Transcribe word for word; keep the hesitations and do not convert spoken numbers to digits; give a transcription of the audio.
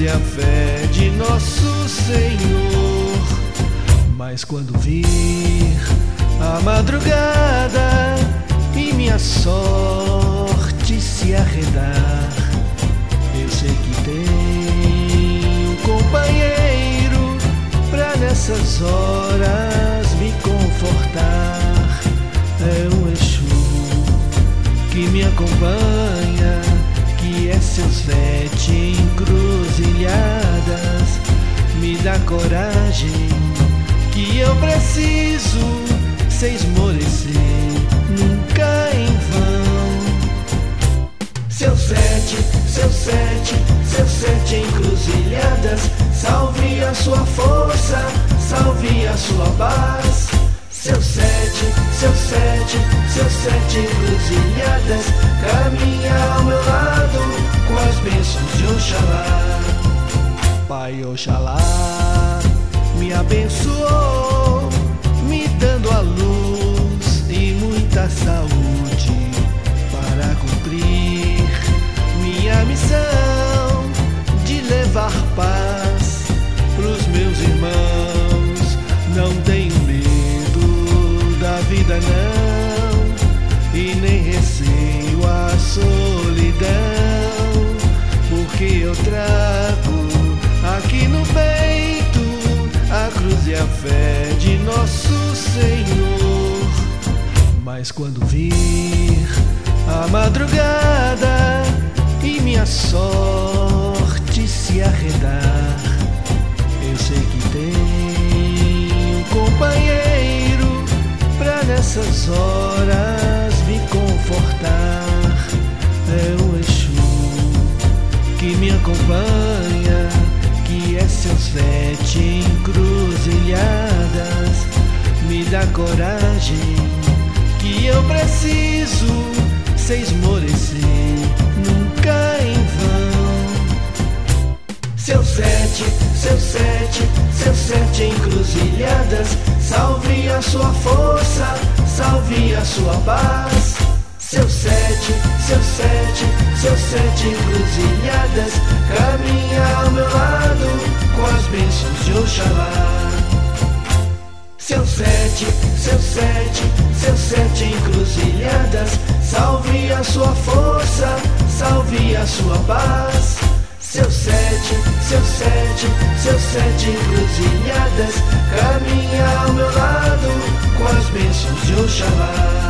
a fé de nosso Senhor. Mas quando vir a madrugada e minha sorte se arredar, eu sei que tem um companheiro pra nessas horas me confortar. É um Exu que me acompanha, que é seus vete encruzilhadas, me dá coragem que eu preciso, sem esmorecer, nunca em vão. Seus sete, seus sete, seus sete encruzilhadas, salve a sua força, salve a sua paz. Seus sete, seus sete, seus sete encruzilhadas, caminha ao meu lado com as bênçãos de Oxalá. Pai Oxalá me abençoou, me dando a luz e muita saúde para cumprir minha missão de levar paz pros meus irmãos. Não tenho medo da vida não, e nem receio a solidão, porque eu trago aqui no peito a cruz e a fé de nosso Senhor. Mas quando vir a madrugada e minha sorte se arredar, eu sei que tem um companheiro pra nessas horas me confortar. É o Exu que me acompanha, que é seus vete encruzilhadas, me dá coragem que eu preciso, sem esmorecer, nunca em vão. Seus sete, seus sete, seus sete encruzilhadas, salve a sua força, salve a sua paz. Seus sete, seus sete, seus sete encruzilhadas, caminha ao meu lado com as bênçãos de Oxalá. Seus sete, seus sete, seus sete encruzilhadas, salve a sua força, salve a sua paz. Seus sete, seus sete, seus sete encruzilhadas, caminha ao meu lado com as bênçãos de Oxalá.